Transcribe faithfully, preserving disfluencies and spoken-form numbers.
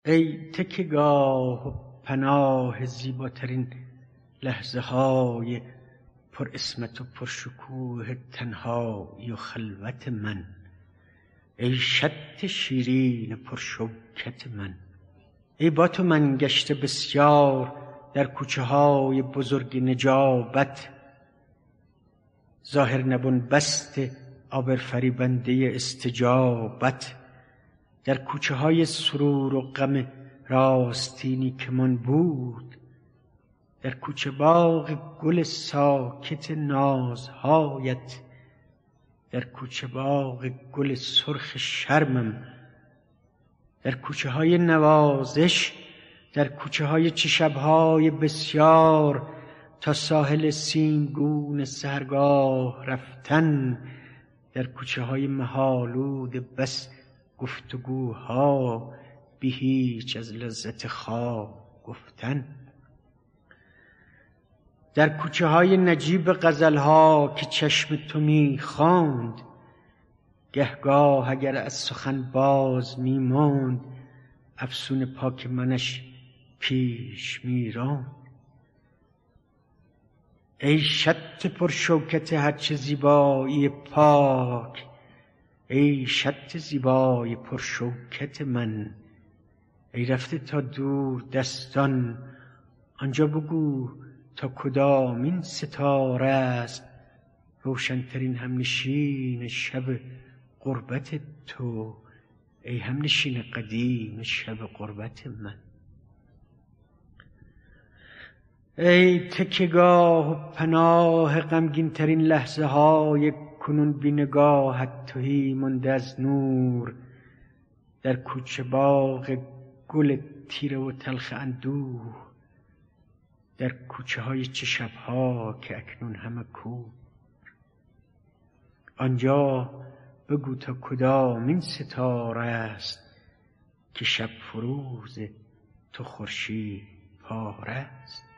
ای تکیهگاه و پناه زیباترین لحظه های پر اسمت و پر شکوه تنهایی و خلوت من، ای شط شیرین پر شوکت من. ای با تو من گشته بسیار در کوچه های بزرگ نجابت، ظاهر نبون بست آبرفریبنده استجابت، در کوچه های سرور و غم راستینی که من بود، در کوچه باغ گل ساکت نازهایت، در کوچه باغ گل سرخ شرمم، در کوچه های نوازش، در کوچه های چه شبهای بسیار تا ساحل سیمگون سحرگاه رفتن، در کوچه های مه‌آلود بس گفتگوها بی هیچ از لذت خواب گفتن، در کوچه های نجیب غزلها که چشم تو می خواند، گهگاه اگر از سخن باز می ماند افسون پاک منش پیش می راند. ای شط پر شوکت هرچه زیبایی پاک، ای شط زیبای پر شوکت من، ای رفته تا دور دستان آنجا بگو تا کدامین ستاره است روشنترین همنشین شب غربت تو، ای همنشین قدیم شب غربت من. ای تکیهگاه و پناه غمگین ترین لحظه های کنون بی نگاهت تهی مانده از نور، در کوچه باغ گل تیره و تلخ اندوه، در کوچه های چه شبها که اکنون همه کور. آنجا بگو تا کدامین ستاره است که شب فروز تو خورشید پاره است.